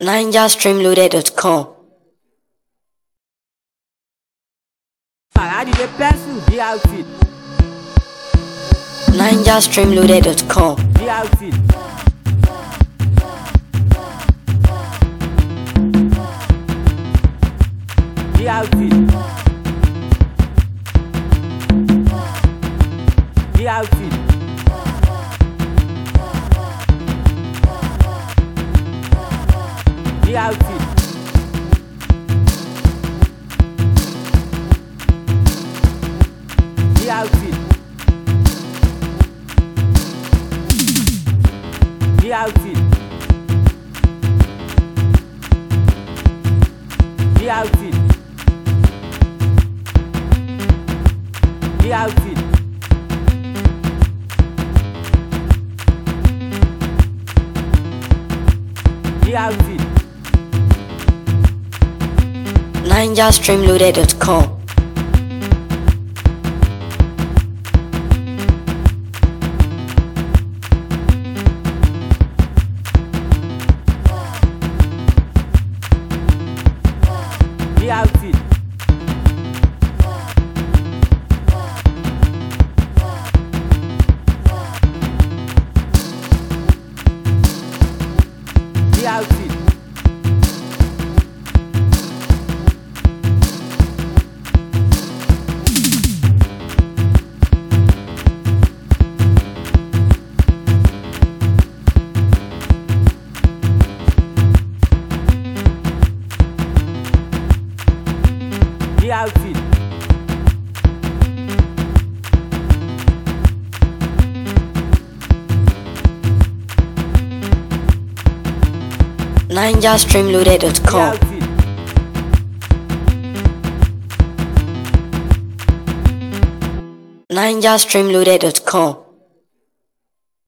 NigerStreamloaded.com. Parade de peço de outfit. NigerStreamloaded.com. De outfit. De outfit. De outfit. De outfit. The outfit. The outfit. The outfit. The outfit. The outfit. NigerStreamloaded.com. The outfit. The outfit. The outfit. NigerStreamloaded.com. NigerStreamloaded.com.